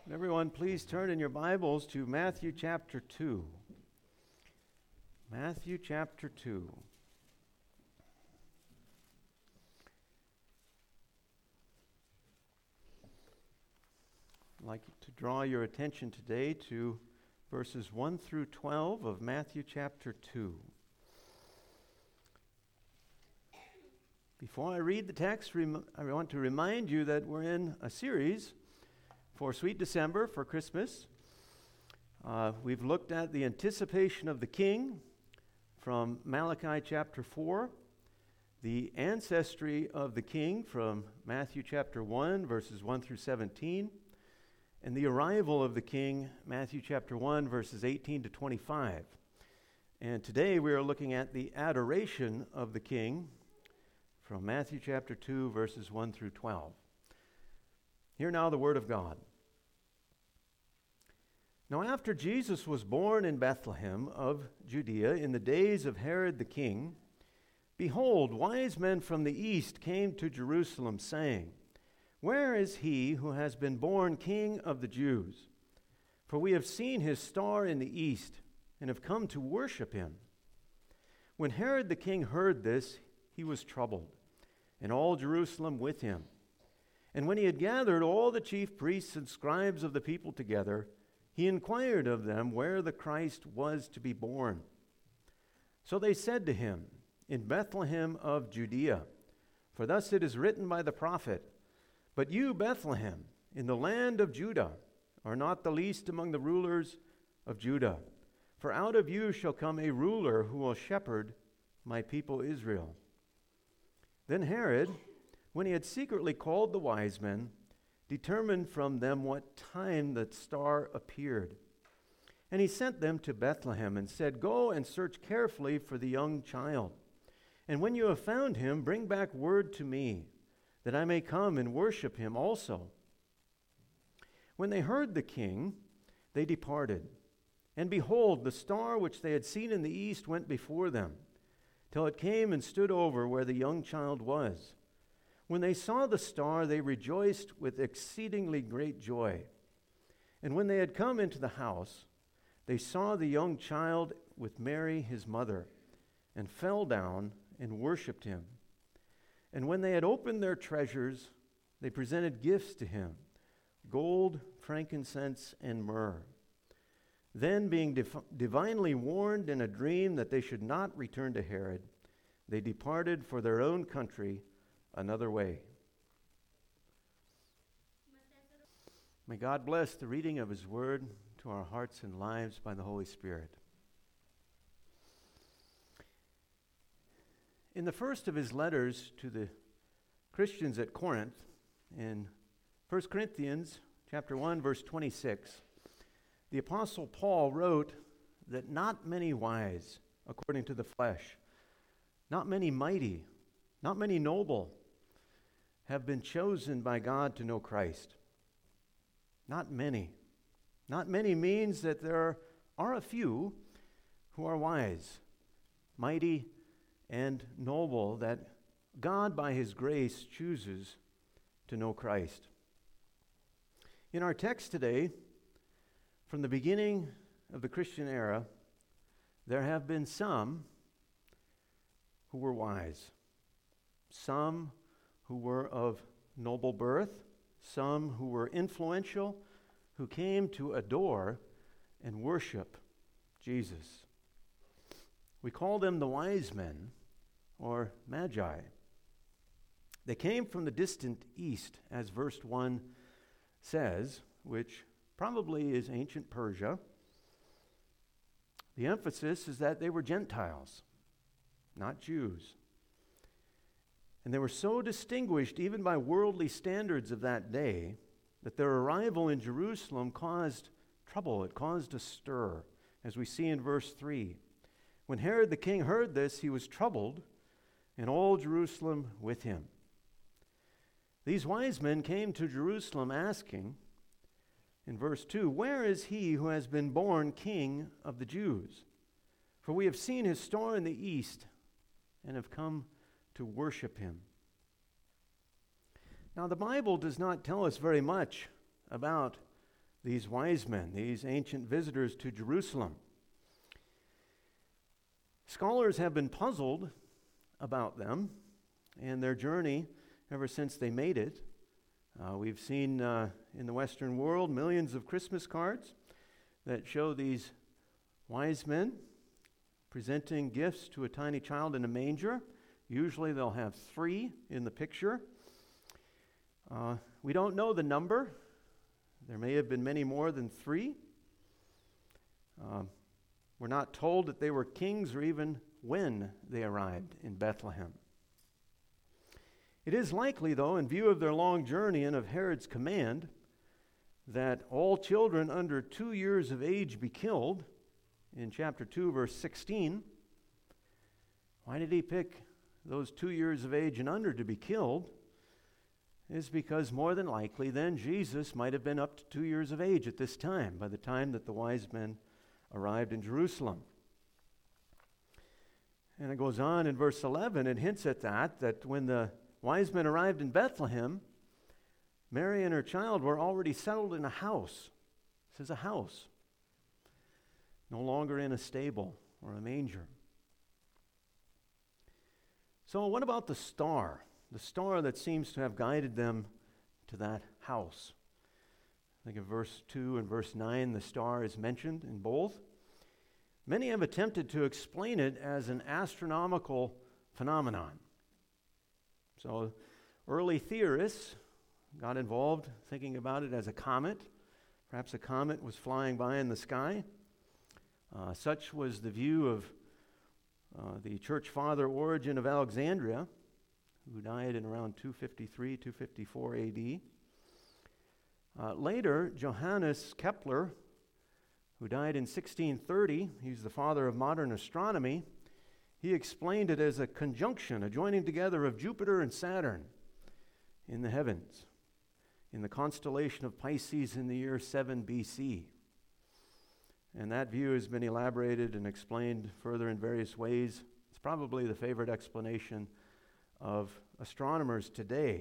Everyone, please turn in your Bibles to Matthew chapter 2. Matthew chapter 2. I'd like to draw your attention today to verses 1 through 12 of Matthew chapter 2. Before I read the text, I want to remind you that we're in a series for Sweet December, for Christmas. We've looked at the anticipation of the King from Malachi chapter 4, the ancestry of the King from Matthew chapter 1, verses 1 through 17, and the arrival of the King, Matthew chapter 1, verses 18 to 25. And today we are looking at the adoration of the King from Matthew chapter 2, verses 1 through 12. Hear now the word of God. Now after Jesus was born in Bethlehem of Judea in the days of Herod the king, behold, wise men from the east came to Jerusalem, saying, Where is he who has been born King of the Jews? For we have seen his star in the east, and have come to worship him. When Herod the king heard this, he was troubled, and all Jerusalem with him. And when he had gathered all the chief priests and scribes of the people together, he inquired of them where the Christ was to be born. So they said to him, In Bethlehem of Judea, for thus it is written by the prophet, But you, Bethlehem, in the land of Judah, are not the least among the rulers of Judah. For out of you shall come a ruler who will shepherd my people Israel. Then Herod, when he had secretly called the wise men, determined from them what time the star appeared. And he sent them to Bethlehem and said, Go and search carefully for the young child. And when you have found him, bring back word to me, that I may come and worship him also. When they heard the king, they departed. And behold, the star which they had seen in the east went before them, till it came and stood over where the young child was. When they saw the star, they rejoiced with exceedingly great joy. And when they had come into the house, they saw the young child with Mary his mother, and fell down and worshipped him. And when they had opened their treasures, they presented gifts to him, gold, frankincense, and myrrh. Then, being divinely warned in a dream that they should not return to Herod, they departed for their own country another way. May God bless the reading of his word to our hearts and lives by the Holy Spirit. In the first of his letters to the Christians at Corinth, in 1 Corinthians chapter 1, verse 26, the Apostle Paul wrote that not many wise, according to the flesh, not many mighty, not many noble, have been chosen by God to know Christ. Not many. Not many means that there are a few who are wise, mighty, and noble, that God by his grace chooses to know Christ. In our text today, from the beginning of the Christian era, there have been some who were wise, some who were of noble birth, some who were influential, who came to adore and worship Jesus. We call them the wise men, or magi. They came from the distant east, as verse 1 says, which probably is ancient Persia. The emphasis is that they were Gentiles, not Jews. And they were so distinguished even by worldly standards of that day that their arrival in Jerusalem caused trouble. It caused a stir, as we see in verse 3. When Herod the king heard this, he was troubled, and all Jerusalem with him. These wise men came to Jerusalem asking, in verse 2, Where is he who has been born King of the Jews? For we have seen his star in the east and have come to worship him. Now, the Bible does not tell us very much about these wise men, these ancient visitors to Jerusalem. Scholars have been puzzled about them and their journey ever since they made it. We've seen in the Western world millions of Christmas cards that show these wise men presenting gifts to a tiny child in a manger. Usually they'll have 3 in the picture. We don't know the number. There may have been many more than 3. We're not told that they were kings or even when they arrived in Bethlehem. It is likely, though, in view of their long journey and of Herod's command, that all children under 2 years of age be killed, in chapter 2, verse 16. Why did he pick those 2 years of age and under to be killed? Is because more than likely then Jesus might have been up to 2 years of age at this time, by the time that the wise men arrived in Jerusalem. And it goes on in verse 11, it hints at that when the wise men arrived in Bethlehem, Mary and her child were already settled in a house. This is a house. No longer in a stable or a manger. So what about the star? The star that seems to have guided them to that house. I think in verse 2 and verse 9, the star is mentioned in both. Many have attempted to explain it as an astronomical phenomenon. So early theorists got involved thinking about it as a comet. Perhaps a comet was flying by in the sky. Such was the view of the church father Origen of Alexandria, who died in around 253, 254 A.D. Later, Johannes Kepler, who died in 1630, he's the father of modern astronomy, he explained it as a conjunction, a joining together of Jupiter and Saturn in the heavens, in the constellation of Pisces in the year 7 BC. And that view has been elaborated and explained further in various ways. It's probably the favorite explanation of astronomers today.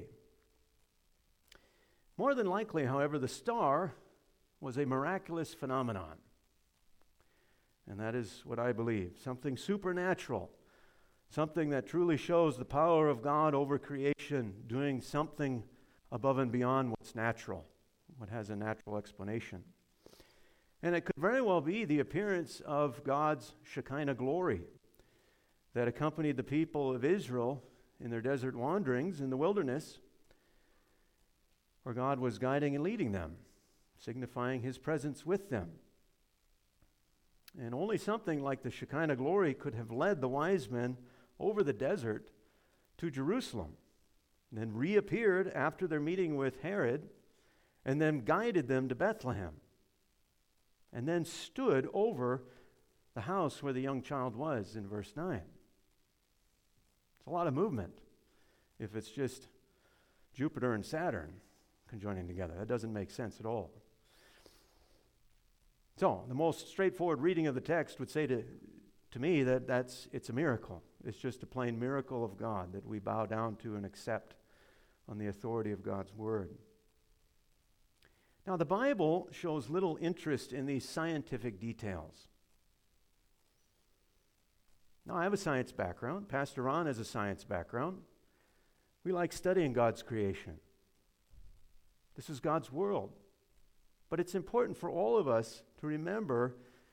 More than likely, however, the star was a miraculous phenomenon. And that is what I believe. Something supernatural. Something that truly shows the power of God over creation, doing something above and beyond what's natural, what has a natural explanation. And it could very well be the appearance of God's Shekinah glory that accompanied the people of Israel in their desert wanderings in the wilderness, where God was guiding and leading them, signifying his presence with them. And only something like the Shekinah glory could have led the wise men over the desert to Jerusalem, and then reappeared after their meeting with Herod, and then guided them to Bethlehem, and then stood over the house where the young child was in verse 9. It's a lot of movement if it's just Jupiter and Saturn conjoining together. That doesn't make sense at all. So, the most straightforward reading of the text would say to me that it's a miracle. It's just a plain miracle of God that we bow down to and accept on the authority of God's Word. Now, the Bible shows little interest in these scientific details. Now, I have a science background. Pastor Ron has a science background. We like studying God's creation. This is God's world. But it's important for all of us to remember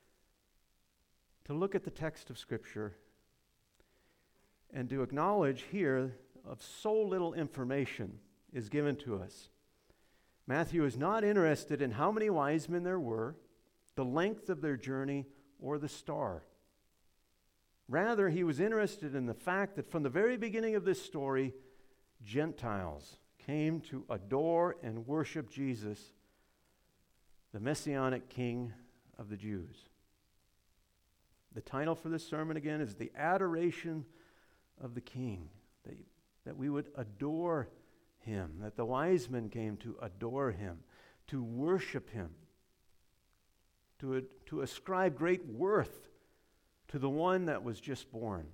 to look at the text of Scripture and to acknowledge here of so little information is given to us. Matthew is not interested in how many wise men there were, the length of their journey, or the star. Rather, he was interested in the fact that from the very beginning of this story, Gentiles came to adore and worship Jesus, the Messianic King of the Jews. The title for this sermon, again, is The Adoration of the King, that we would adore him, that the wise men came to adore him, to worship him, to ascribe great worth to the one that was just born.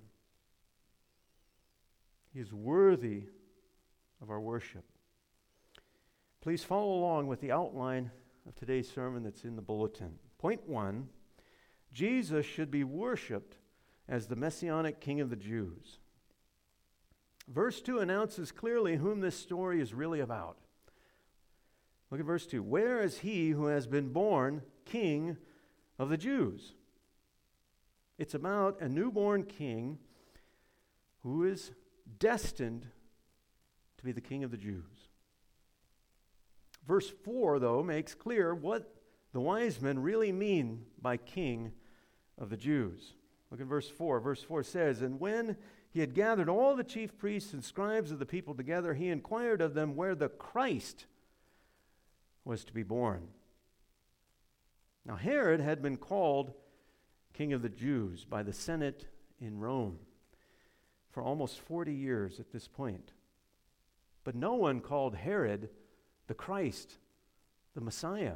He is worthy of our worship. Please follow along with the outline of today's sermon that's in the bulletin. Point 1, Jesus should be worshiped as the Messianic King of the Jews. Verse 2 announces clearly whom this story is really about. Look at verse 2. Where is he who has been born King of the Jews? It's about a newborn king who is destined to be the King of the Jews. Verse 4, though, makes clear what the wise men really mean by King of the Jews. Look at verse 4. Verse 4 says, "And when he had gathered all the chief priests and scribes of the people together, he inquired of them where the Christ was to be born." Now Herod had been called King of the Jews by the Senate in Rome for almost 40 years at this point. But no one called Herod the Christ, the Messiah.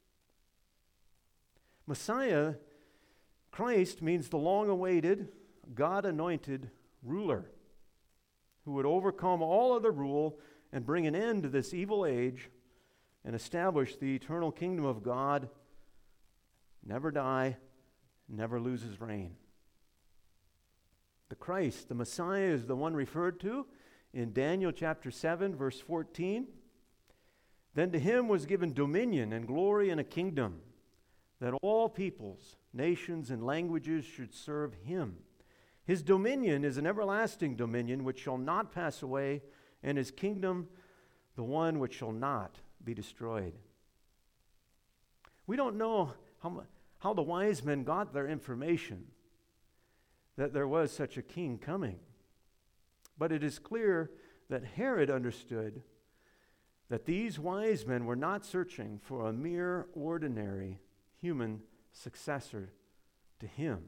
Messiah, Christ, means the long-awaited, God-anointed ruler who would overcome all other rule and bring an end to this evil age and establish the eternal kingdom of God, never die, never lose his reign. The Christ, the Messiah, is the one referred to in Daniel chapter 7, verse 14. "Then to him was given dominion and glory and a kingdom, that all peoples, nations, and languages should serve him. His dominion is an everlasting dominion which shall not pass away, and his kingdom the one which shall not be destroyed." We don't know how the wise men got their information that there was such a king coming. But it is clear that Herod understood that these wise men were not searching for a mere ordinary human successor to him.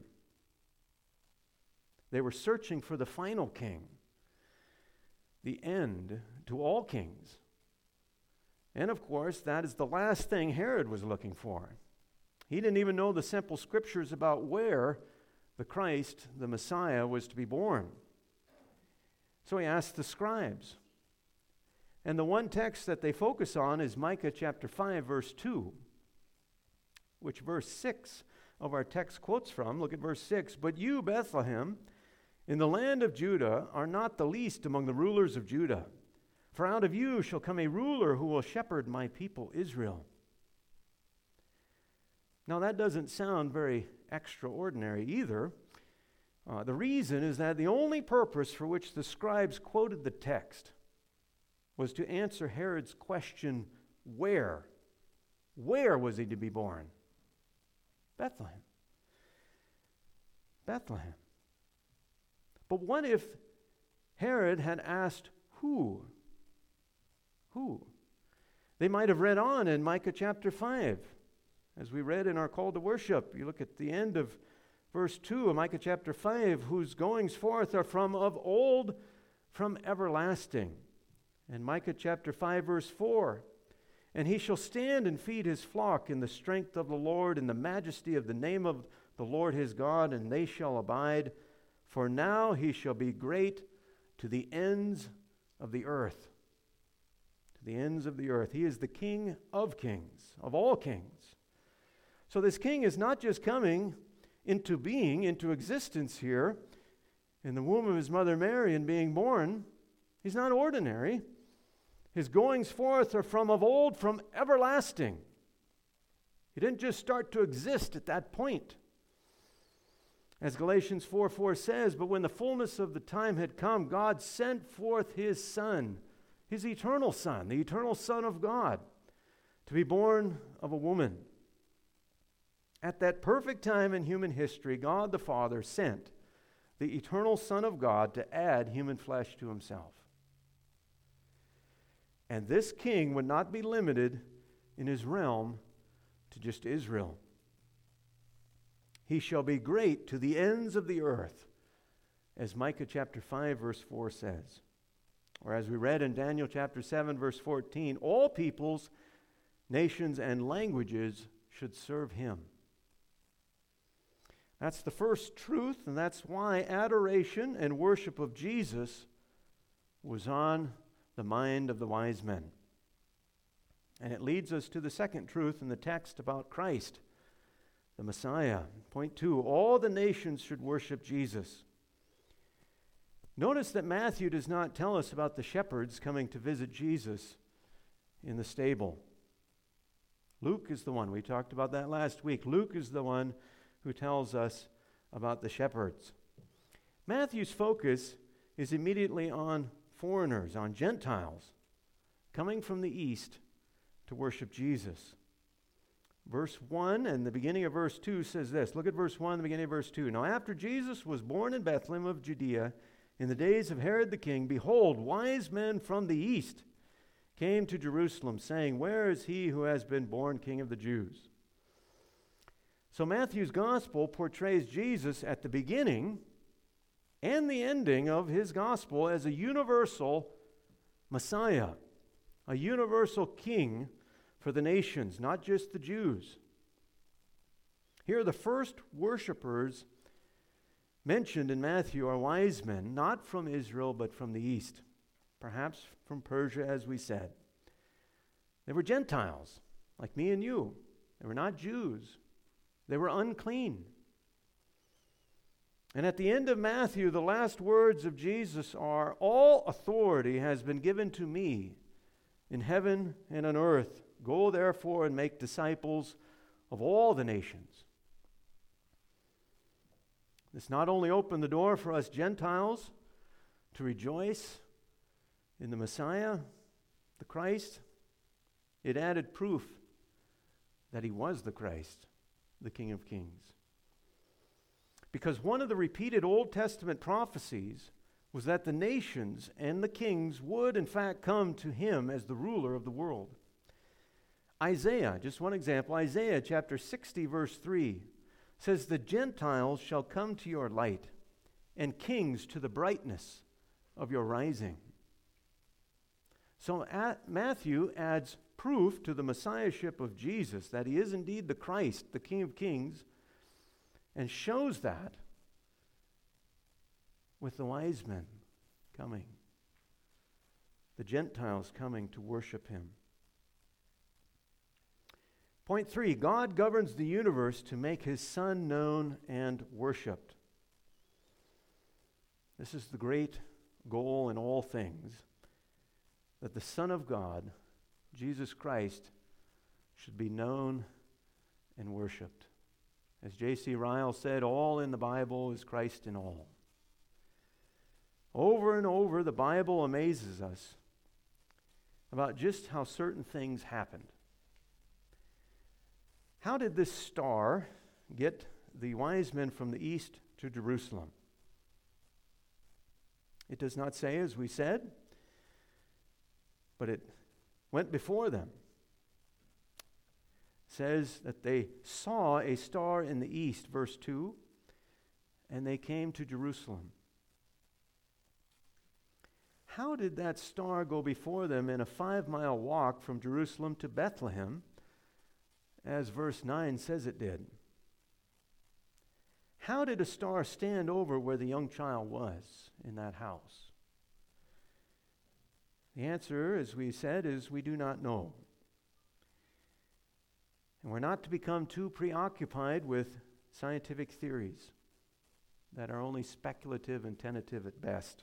They were searching for the final king, the end to all kings. And of course, that is the last thing Herod was looking for. He didn't even know the simple scriptures about where the Christ, the Messiah, was to be born. So he asked the scribes. And the one text that they focus on is Micah chapter 5, verse 2, which verse 6 of our text quotes from. Look at verse 6. "But you, Bethlehem, in the land of Judah, are not the least among the rulers of Judah. For out of you shall come a ruler who will shepherd my people Israel." Now that doesn't sound very extraordinary either. The reason is that the only purpose for which the scribes quoted the text was to answer Herod's question, where? Where was he to be born? Bethlehem. Bethlehem. But what if Herod had asked who? Who? They might have read on in Micah chapter 5. As we read in our call to worship, you look at the end of verse 2 of Micah chapter 5, "Whose goings forth are from of old, from everlasting." And Micah chapter 5, verse 4, "And he shall stand and feed his flock in the strength of the Lord, in the majesty of the name of the Lord his God, and they shall abide. For now he shall be great to the ends of the earth." To the ends of the earth. He is the King of kings, of all kings. So this king is not just coming into being, into existence here in the womb of his mother Mary and being born. He's not ordinary. His goings forth are from of old, from everlasting. He didn't just start to exist at that point. As Galatians 4:4 says, "But when the fullness of the time had come, God sent forth his Son, his eternal Son, the eternal Son of God, to be born of a woman." At that perfect time in human history, God the Father sent the eternal Son of God to add human flesh to himself. And this king would not be limited in his realm to just Israel. "He shall be great to the ends of the earth," as Micah chapter 5, verse 4 says. Or as we read in Daniel chapter 7, verse 14, "All peoples, nations, and languages should serve him." That's the first truth, and that's why adoration and worship of Jesus was on the mind of the wise men. And it leads us to the second truth in the text about Christ, the Messiah. Point 2, all the nations should worship Jesus. Notice that Matthew does not tell us about the shepherds coming to visit Jesus in the stable. Luke is the one. We talked about that last week. Luke is the one who tells us about the shepherds. Matthew's focus is immediately on foreigners, on Gentiles, coming from the east to worship Jesus. Verse 1 and the beginning of verse 2 says this. Look at verse 1 and the beginning of verse 2. Now after Jesus was born in Bethlehem of Judea, in the days of Herod the king, behold, wise men from the east came to Jerusalem, saying, where is he who has been born King of the Jews? So Matthew's gospel portrays Jesus at the beginning and the ending of his gospel as a universal Messiah, a universal king for the nations, not just the Jews. Here, the first worshipers mentioned in Matthew are wise men, not from Israel, but from the east, perhaps from Persia, as we said. They were Gentiles, like me and you. They were not Jews. They were unclean. And at the end of Matthew, the last words of Jesus are, all authority has been given to me in heaven and on earth. Go therefore and make disciples of all the nations. This not only opened the door for us Gentiles to rejoice in the Messiah, the Christ, it added proof that he was the Christ, the King of Kings. Because one of the repeated Old Testament prophecies was that the nations and the kings would in fact come to him as the ruler of the world. Isaiah, just one example, Isaiah chapter 60 verse 3 says, the Gentiles shall come to your light, and kings to the brightness of your rising. So Matthew adds proof to the messiahship of Jesus, that he is indeed the Christ, the King of Kings, and shows that with the wise men coming, the Gentiles coming to worship him. Point 3, God governs the universe to make his Son known and worshiped. This is the great goal in all things, that the Son of God, Jesus Christ, should be known and worshiped. As J.C. Ryle said, all in the Bible is Christ in all. Over and over, the Bible amazes us about just how certain things happened. How did this star get the wise men from the east to Jerusalem? It does not say, as we said, but it went before them. It says that they saw a star in the east, verse 2, and they came to Jerusalem. How did that star go before them in a 5-mile walk from Jerusalem to Bethlehem, as verse 9 says it did? How did a star stand over where the young child was in that house? The answer, as we said, is we do not know. And we're not to become too preoccupied with scientific theories that are only speculative and tentative at best.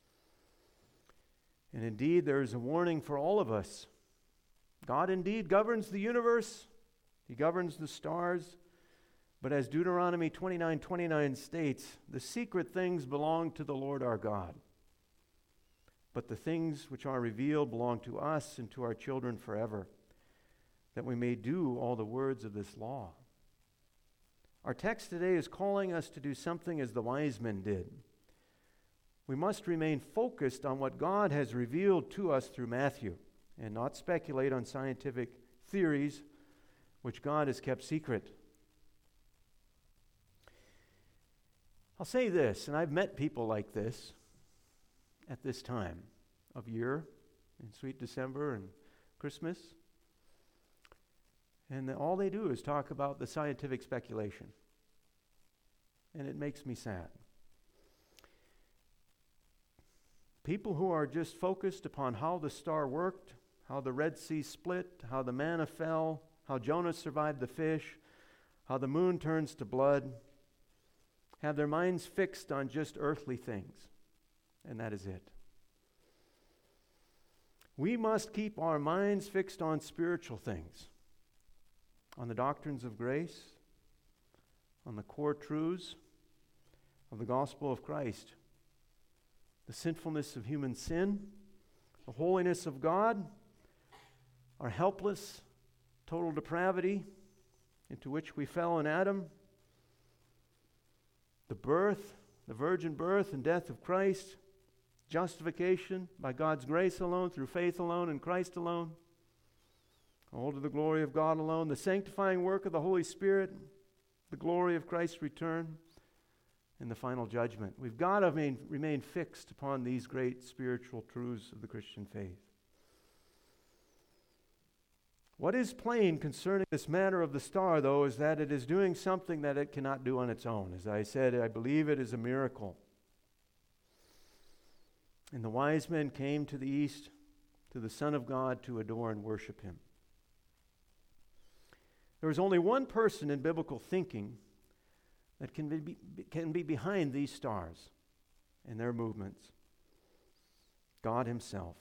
And indeed, there is a warning for all of us. God indeed governs the universe. He governs the stars. But as Deuteronomy 29:29 states, the secret things belong to the Lord our God. But the things which are revealed belong to us and to our children forever, that we may do all the words of this law. Our text today is calling us to do something as the wise men did. We must remain focused on what God has revealed to us through Matthew, and not speculate on scientific theories which God has kept secret. I'll say this, and I've met people like this at this time of year, in sweet December and Christmas, and all they do is talk about the scientific speculation. And it makes me sad. People who are just focused upon how the star worked, how the Red Sea split, how the manna fell, how Jonah survived the fish, how the moon turns to blood, have their minds fixed on just earthly things, and that is it. We must keep our minds fixed on spiritual things, on the doctrines of grace, on the core truths of the gospel of Christ, the sinfulness of human sin, the holiness of God, our helpless, total depravity into which we fell in Adam, the birth, the virgin birth and death of Christ, justification by God's grace alone, through faith alone, in Christ alone, all to the glory of God alone, the sanctifying work of the Holy Spirit, the glory of Christ's return, and the final judgment. We've got to remain fixed upon these great spiritual truths of the Christian faith. What is plain concerning this matter of the star, though, is that it is doing something that it cannot do on its own. As I said, I believe it is a miracle. And the wise men came to the east, to the Son of God, to adore and worship him. There is only one person in biblical thinking that can be behind these stars and their movements: God himself.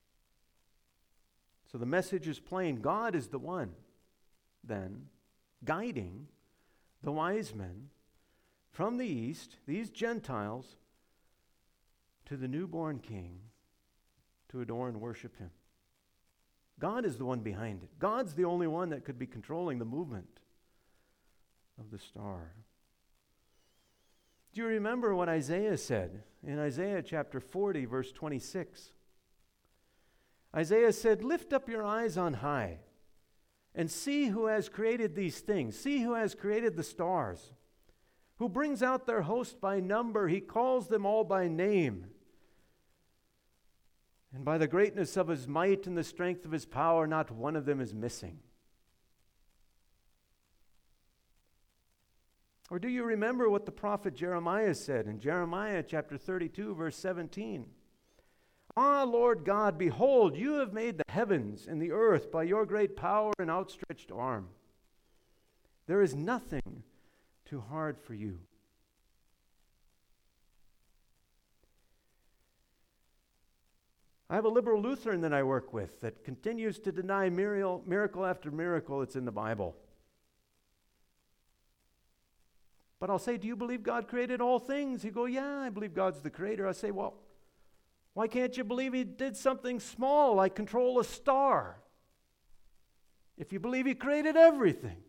So the message is plain. God is the one, then, guiding the wise men from the east, these Gentiles, to the newborn King to adore and worship him. God is the one behind it. God's the only one that could be controlling the movement of the star. Do you remember what Isaiah said in Isaiah chapter 40, verse 26? Isaiah said, "Lift up your eyes on high and see who has created these things. See who has created the stars, who brings out their host by number. He calls them all by name. And by the greatness of his might and the strength of his power, not one of them is missing." Or do you remember what the prophet Jeremiah said in Jeremiah chapter 32, verse 17? "Ah, Lord God, behold, you have made the heavens and the earth by your great power and outstretched arm. There is nothing too hard for you." I have a liberal Lutheran that I work with that continues to deny miracle after miracle that's in the Bible. But I'll say, "Do you believe God created all things?" He'd go, "Yeah, I believe God's the creator." I say, "Well, why can't you believe he did something small like control a star if you believe he created everything?"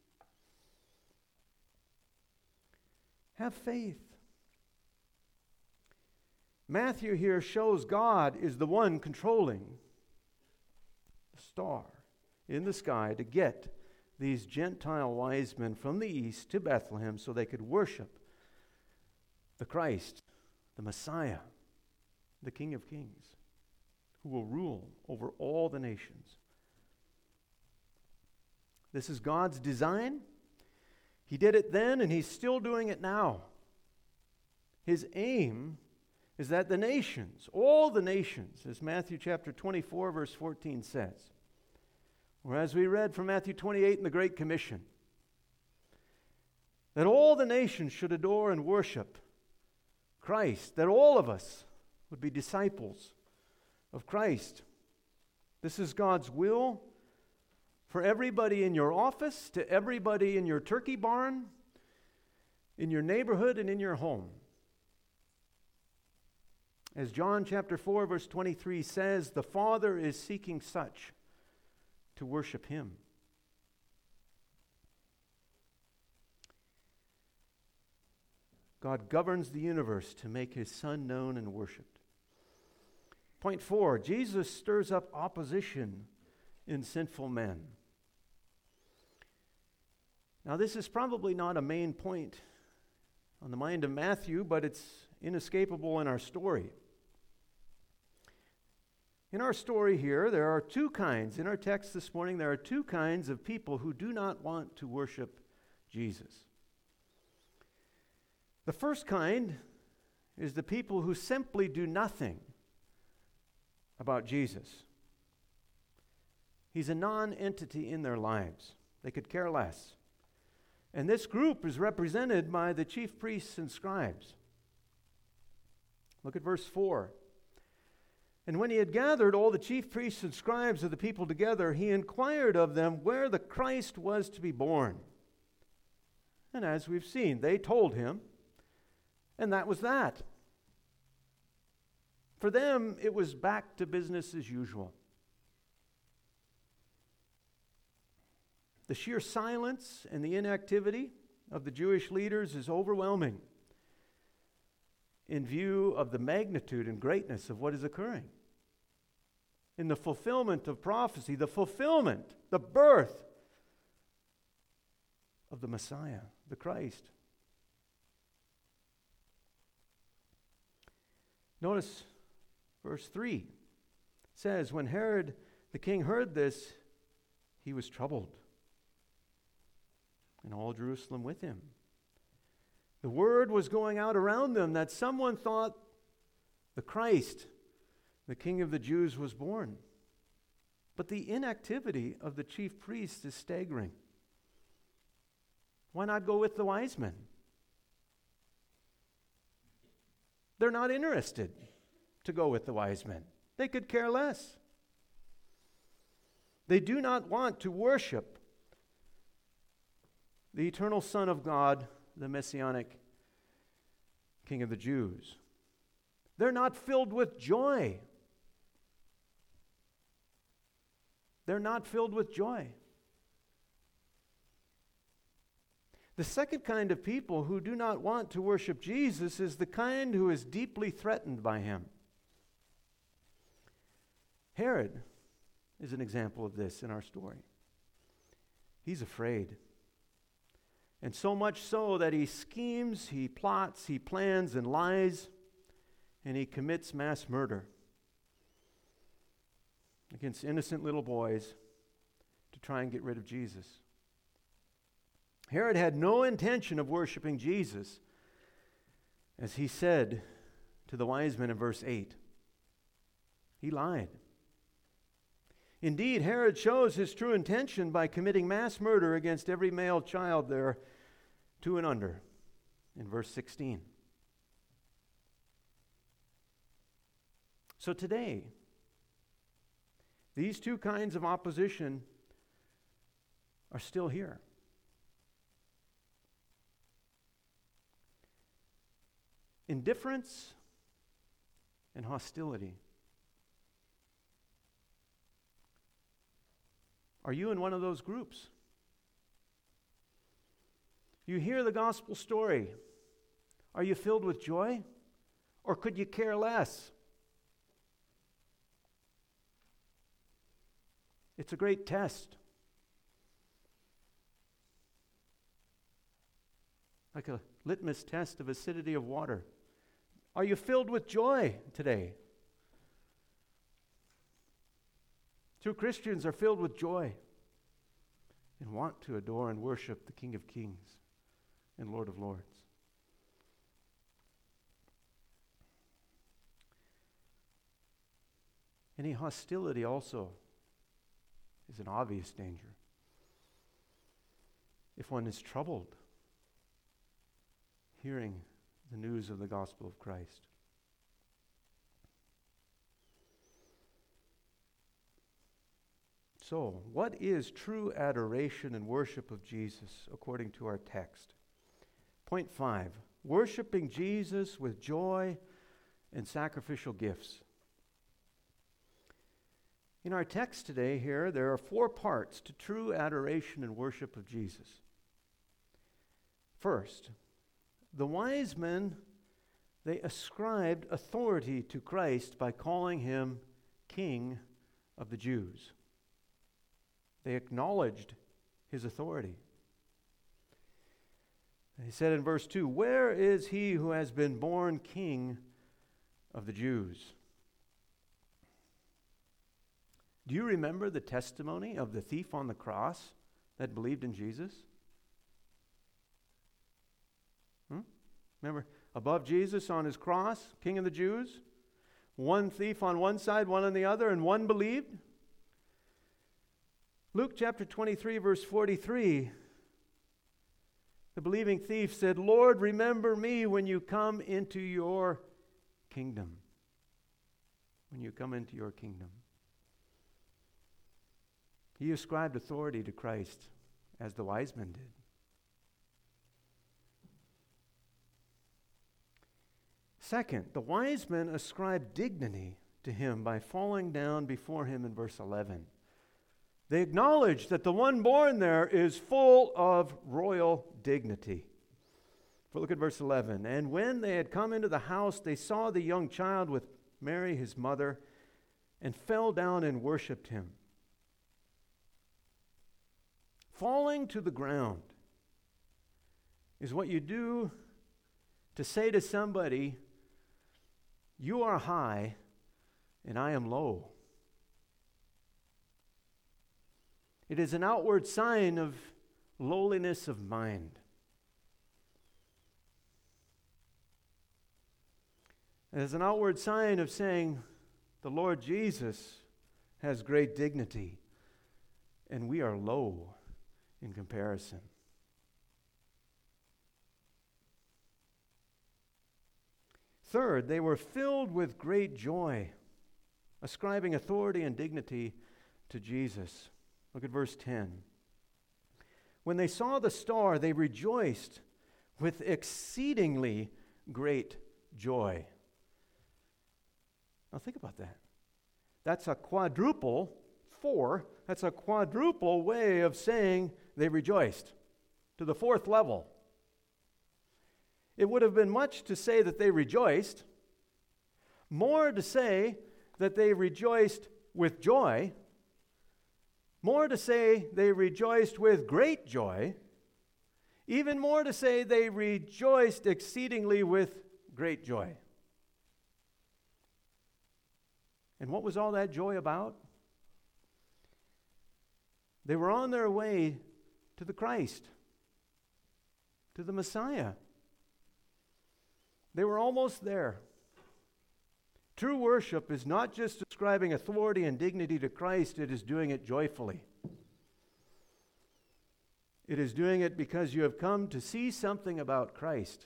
Have faith. Matthew here shows God is the one controlling the star in the sky to get these Gentile wise men from the east to Bethlehem so they could worship the Christ, the Messiah, the King of Kings, who will rule over all the nations. This is God's design. He did it then, and he's still doing it now. His aim is that the nations, all the nations, as Matthew chapter 24, verse 14 says, or as we read from Matthew 28 in the Great Commission, that all the nations should adore and worship Christ, that all of us would be disciples of Christ. This is God's will for everybody in your office, to everybody in your turkey barn, in your neighborhood, and in your home. As John chapter 4, verse 23 says, the Father is seeking such to worship him. God governs the universe to make his Son known and worshiped. Point 4, Jesus stirs up opposition in sinful men. Now, this is probably not a main point on the mind of Matthew, but it's inescapable in our story. In our story here, there are two kinds. In our text this morning, there are two kinds of people who do not want to worship Jesus. The first kind is the people who simply do nothing about Jesus. He's a non-entity in their lives. They could care less. And this group is represented by the chief priests and scribes. Look at verse 4. And when he had gathered all the chief priests and scribes of the people together, he inquired of them where the Christ was to be born. And as we've seen, they told him, and that was that. For them, it was back to business as usual. The sheer silence and the inactivity of the Jewish leaders is overwhelming in view of the magnitude and greatness of what is occurring. In the fulfillment of prophecy, the fulfillment, the birth of the Messiah, the Christ. Notice verse 3 says, when Herod the king heard this, he was troubled, and all Jerusalem with him. The word was going out around them that someone thought the Christ, the King of the Jews, was born. But the inactivity of the chief priests is staggering. Why not go with the wise men? They're not interested to go with the wise men. They could care less. They do not want to worship the eternal Son of God, the Messianic King of the Jews. They're not filled with joy. They're not filled with joy. The second kind of people who do not want to worship Jesus is the kind who is deeply threatened by him. Herod is an example of this in our story. He's afraid. And so much so that he schemes, he plots, he plans and lies, and he commits mass murder against innocent little boys to try and get rid of Jesus. Herod had no intention of worshiping Jesus, as he said to the wise men in verse 8. He lied. Indeed, Herod shows his true intention by committing mass murder against every male child there 2 and under in verse 16. So today, these two kinds of opposition are still here. Indifference and hostility. Are you in one of those groups? You hear the gospel story. Are you filled with joy? Or could you care less? It's a great test. Like a litmus test of acidity of water. Are you filled with joy today? True Christians are filled with joy and want to adore and worship the King of Kings and Lord of Lords. Any hostility also is an obvious danger. If one is troubled hearing the news of the gospel of Christ. So, what is true adoration and worship of Jesus according to our text? Point 5, worshiping Jesus with joy and sacrificial gifts. In our text today here, there are 4 parts to true adoration and worship of Jesus. First, the wise men, they ascribed authority to Christ by calling him King of the Jews. They acknowledged his authority. He said in verse 2, "Where is he who has been born King of the Jews?" Do you remember the testimony of the thief on the cross that believed in Jesus? Remember, above Jesus on his cross, King of the Jews, one thief on one side, one on the other, and one believed. Luke chapter 23, verse 43, the believing thief said, Lord, remember me when you come into your kingdom. When you come into your kingdom. He ascribed authority to Christ, as the wise men did. Second, the wise men ascribed dignity to him by falling down before him in verse 11. They acknowledge that the one born there is full of royal dignity. But look at verse 11. And when they had come into the house, they saw the young child with Mary, his mother, and fell down and worshipped him. Falling to the ground is what you do to say to somebody, you are high and I am low. It is an outward sign of lowliness of mind. It is an outward sign of saying, the Lord Jesus has great dignity, and we are low in comparison. Third, they were filled with great joy, ascribing authority and dignity to Jesus. Look at verse 10. When they saw the star, they rejoiced with exceedingly great joy. Now think about that. That's a quadruple way of saying they rejoiced, to the fourth level. It would have been much to say that they rejoiced, more to say that they rejoiced with joy, more to say they rejoiced with great joy, even more to say they rejoiced exceedingly with great joy. And what was all that joy about? They were on their way to the Christ, to the Messiah. They were almost there. True worship is not just ascribing authority and dignity to Christ, it is doing it joyfully. It is doing it because you have come to see something about Christ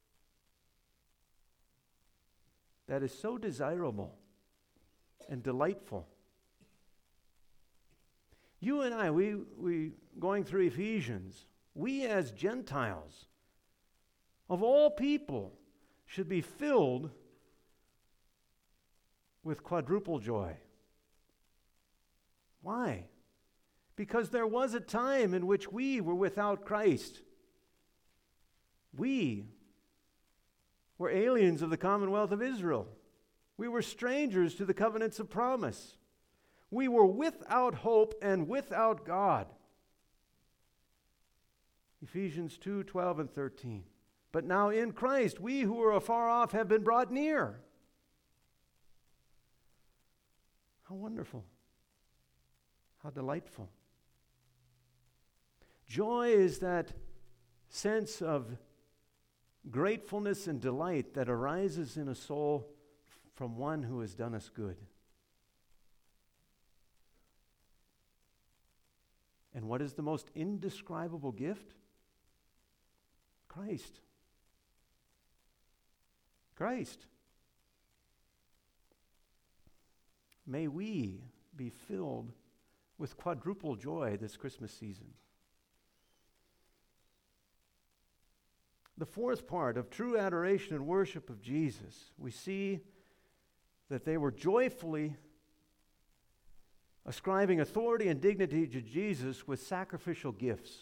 that is so desirable and delightful. You and I, we going through Ephesians, we as Gentiles, of all people, should be filled with quadruple joy. Why? Because there was a time in which we were without Christ. We were aliens of the commonwealth of Israel. We were strangers to the covenants of promise. We were without hope and without God. Ephesians 2:12 and 13. But now in Christ, we who were afar off have been brought near. How wonderful. How delightful. Joy is that sense of gratefulness and delight that arises in a soul from one who has done us good. And what is the most indescribable gift? Christ. Christ. May we be filled with quadruple joy this Christmas season. The fourth part of true adoration and worship of Jesus, we see that they were joyfully ascribing authority and dignity to Jesus with sacrificial gifts.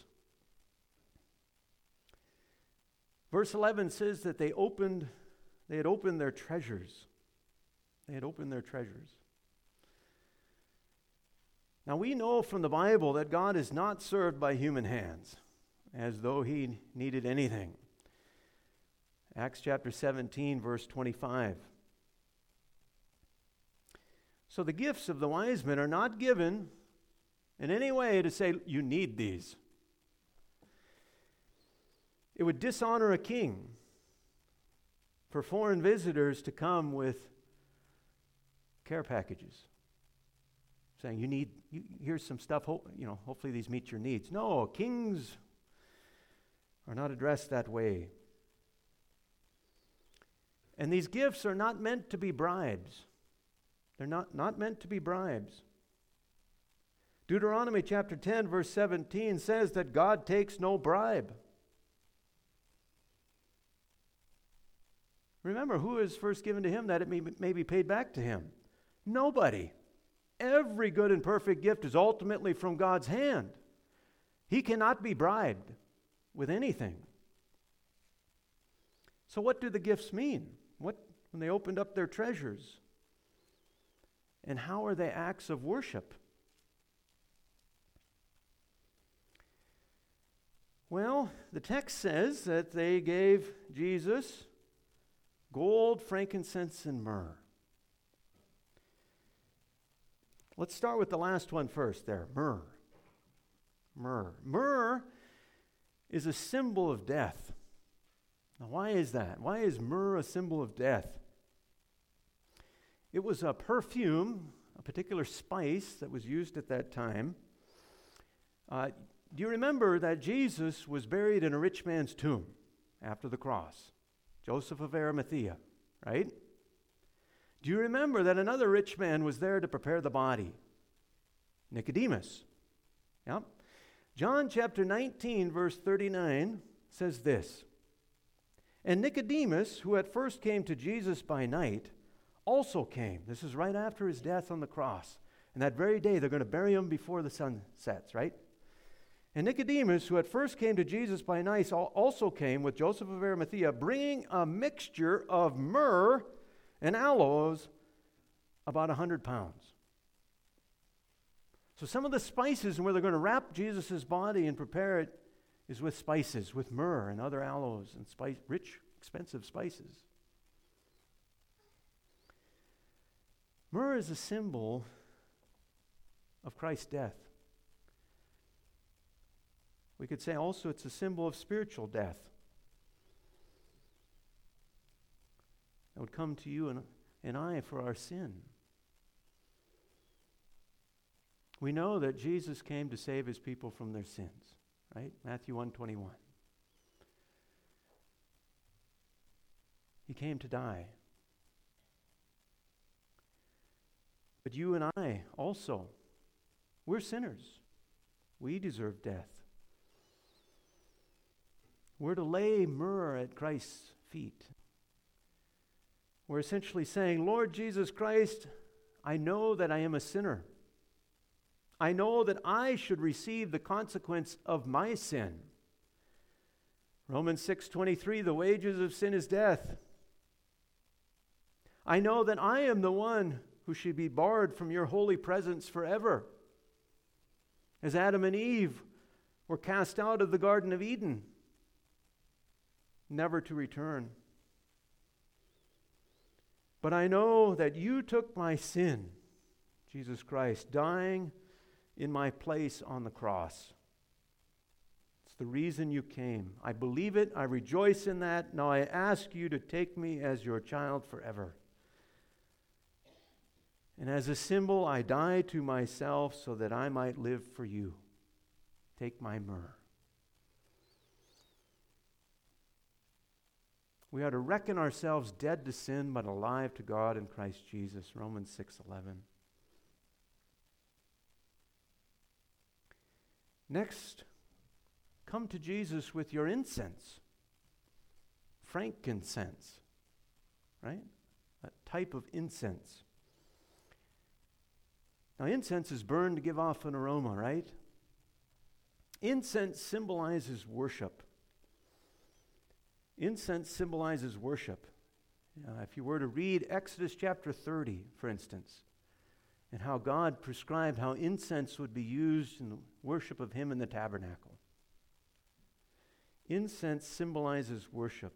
Verse 11 says that they had opened their treasures. They had opened their treasures. Now we know from the Bible that God is not served by human hands, as though he needed anything. Acts chapter 17, verse 25. So the gifts of the wise men are not given in any way to say, you need these. It would dishonor a king for foreign visitors to come with care packages. saying, here's some stuff, hopefully these meet your needs. No, kings are not addressed that way. And these gifts are not meant to be bribes. They're not meant to be bribes. Deuteronomy chapter 10, verse 17 says that God takes no bribe. Remember, who is first given to him that it may be paid back to him? Nobody. Every good and perfect gift is ultimately from God's hand. He cannot be bribed with anything. So what do the gifts mean? When they opened up their treasures? And how are they acts of worship? Well, the text says that they gave Jesus gold, frankincense, and myrrh. Let's start with the last one first there, myrrh. Myrrh. Myrrh is a symbol of death. Now, why is that? Why is myrrh a symbol of death? It was a perfume, a particular spice that was used at that time. Do you remember that Jesus was buried in a rich man's tomb after the cross? Joseph of Arimathea, right? Do you remember that another rich man was there to prepare the body? Nicodemus. Yep. John chapter 19, verse 39 says this. And Nicodemus, who at first came to Jesus by night, also came. This is right after his death on the cross. And that very day, they're going to bury him before the sun sets, right? And Nicodemus, who at first came to Jesus by night, also came with Joseph of Arimathea, bringing a mixture of myrrh and aloes, about 100 pounds. So some of the spices and where they're going to wrap Jesus' body and prepare it is with spices, with myrrh and other aloes and rich, expensive spices. Myrrh is a symbol of Christ's death. We could say also it's a symbol of spiritual death. That would come to you and I for our sin. We know that Jesus came to save his people from their sins, right? Matthew 1:21. He came to die. But you and I also, we're sinners. We deserve death. We're to lay myrrh at Christ's feet. We're essentially saying, Lord Jesus Christ, I know that I am a sinner. I know that I should receive the consequence of my sin. Romans 6:23, the wages of sin is death. I know that I am the one who should be barred from your holy presence forever. As Adam and Eve were cast out of the Garden of Eden, never to return. But I know that you took my sin, Jesus Christ, dying in my place on the cross. It's the reason you came. I believe it. I rejoice in that. Now I ask you to take me as your child forever. And as a symbol, I die to myself so that I might live for you. Take my myrrh. We are to reckon ourselves dead to sin, but alive to God in Christ Jesus. Romans 6:11. Next, come to Jesus with your incense. Frankincense, right? A type of incense. Now, incense is burned to give off an aroma, right? Incense symbolizes worship. Incense symbolizes worship. If you were to read Exodus chapter 30, for instance, and how God prescribed how incense would be used in the worship of him in the tabernacle. Incense symbolizes worship.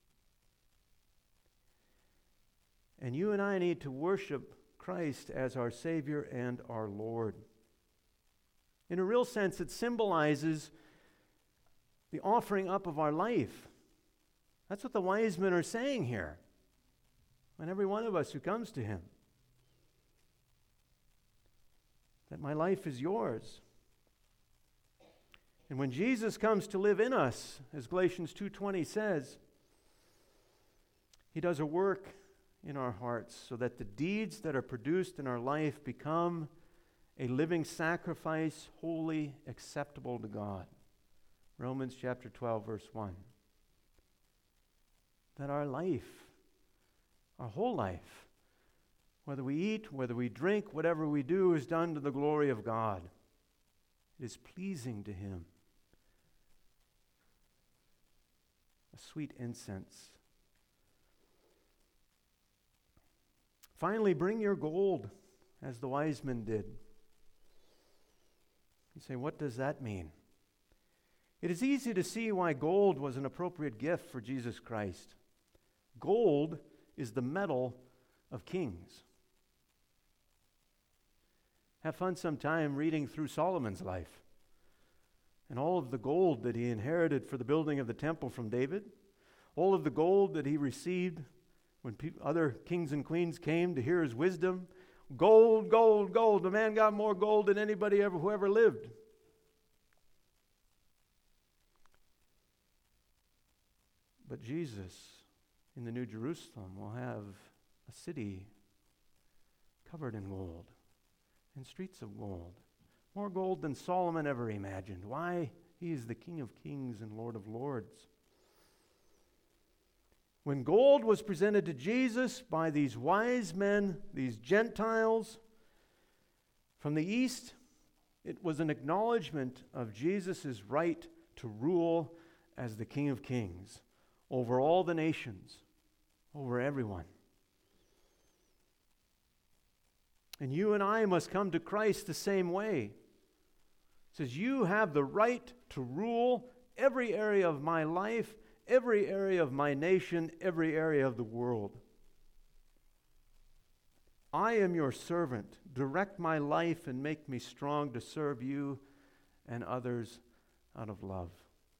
And you and I need to worship Christ as our Savior and our Lord. In a real sense, it symbolizes the offering up of our life. That's what the wise men are saying here. And every one of us who comes to him. that my life is yours. And when Jesus comes to live in us, as Galatians 2:20 says, he does a work in our hearts so that the deeds that are produced in our life become a living sacrifice, holy, acceptable to God. Romans chapter 12, verse 1. That our life, our whole life, whether we eat, whether we drink, whatever we do is done to the glory of God. It is pleasing to him. A sweet incense. Finally, bring your gold, as the wise men did. You say, what does that mean? It is easy to see why gold was an appropriate gift for Jesus Christ. Gold is the metal of kings. Have fun sometime reading through Solomon's life and all of the gold that he inherited for the building of the temple from David, all of the gold that he received when other kings and queens came to hear his wisdom. Gold, gold, gold. The man got more gold than anybody who ever lived. But Jesus in the New Jerusalem will have a city covered in gold and streets of gold. More gold than Solomon ever imagined. Why? He is the King of Kings and Lord of Lords. When gold was presented to Jesus by these wise men, these Gentiles from the east, it was an acknowledgement of Jesus' right to rule as the King of Kings over all the nations, over everyone. And you and I must come to Christ the same way. It says, you have the right to rule every area of my life, every area of my nation, every area of the world. I am your servant. Direct my life and make me strong to serve you and others out of love.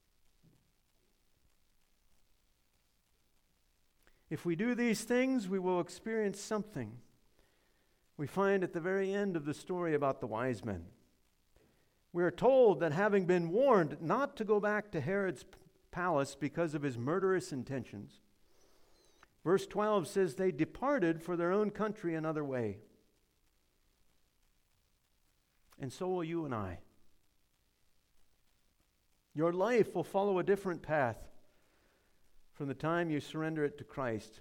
If we do these things, we will experience something we find at the very end of the story about the wise men. We are told that having been warned not to go back to Herod's palace because of his murderous intentions, verse 12 says they departed for their own country another way. And so will you and I. Your life will follow a different path from the time you surrender it to Christ.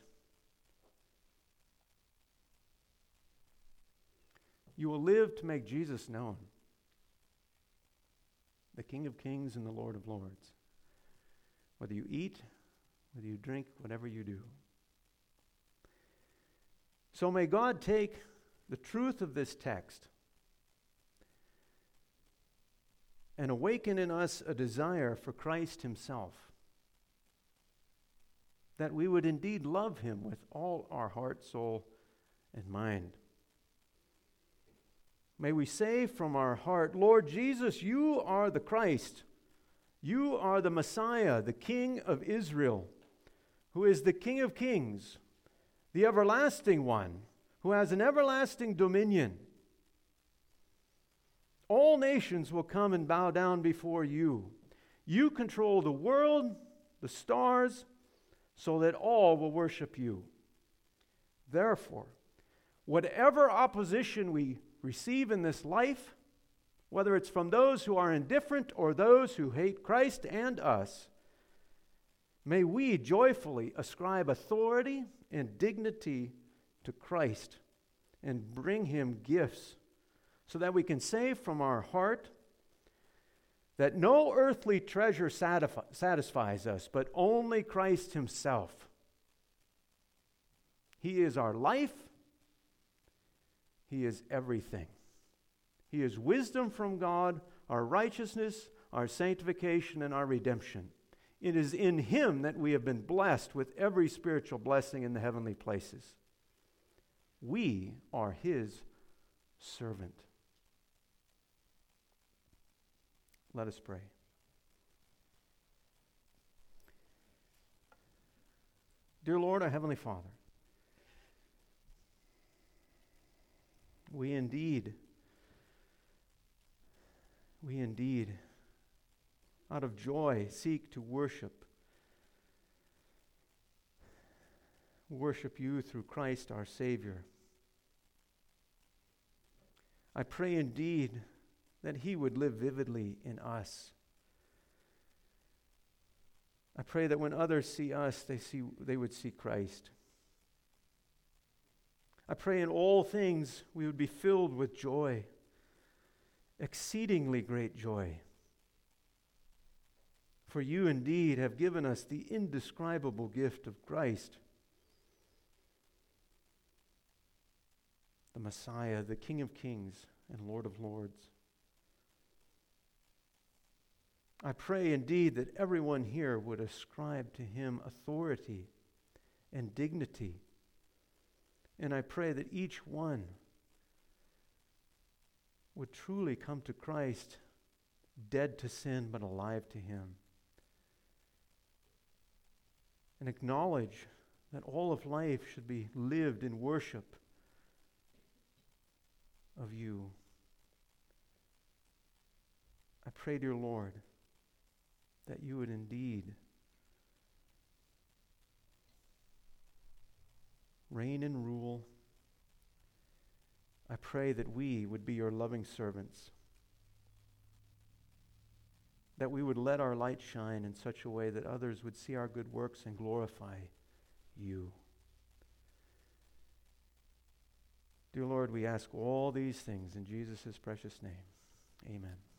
You will live to make Jesus known, the King of Kings and the Lord of Lords. Whether you eat, whether you drink, whatever you do. So may God take the truth of this text and awaken in us a desire for Christ himself, that we would indeed love him with all our heart, soul, and mind. May we say from our heart, Lord Jesus, you are the Christ. You are the Messiah, the King of Israel, who is the King of Kings, the everlasting one, who has an everlasting dominion. All nations will come and bow down before you. You control the world, the stars, so that all will worship you. Therefore, whatever opposition we receive in this life, whether it's from those who are indifferent or those who hate Christ and us, may we joyfully ascribe authority and dignity to Christ and bring him gifts so that we can say from our heart that no earthly treasure satisfies us, but only Christ himself. He is our life. He is everything. He is wisdom from God, our righteousness, our sanctification, and our redemption. It is in him that we have been blessed with every spiritual blessing in the heavenly places. We are his servant. Let us pray. Dear Lord, our Heavenly Father, we indeed we indeed, out of joy, seek to worship you through Christ our Savior. I pray indeed that he would live vividly in us. I pray that when others see us, they would see Christ. I pray in all things we would be filled with joy, exceedingly great joy. For you indeed have given us the indescribable gift of Christ, the Messiah, the King of Kings and Lord of Lords. I pray indeed that everyone here would ascribe to him authority and dignity. And I pray that each one would truly come to Christ, dead to sin but alive to him, and acknowledge that all of life should be lived in worship of you. I pray, dear Lord, that you would indeed reign and rule. I pray that we would be your loving servants, that we would let our light shine in such a way that others would see our good works and glorify you. Dear Lord, we ask all these things in Jesus' precious name. Amen.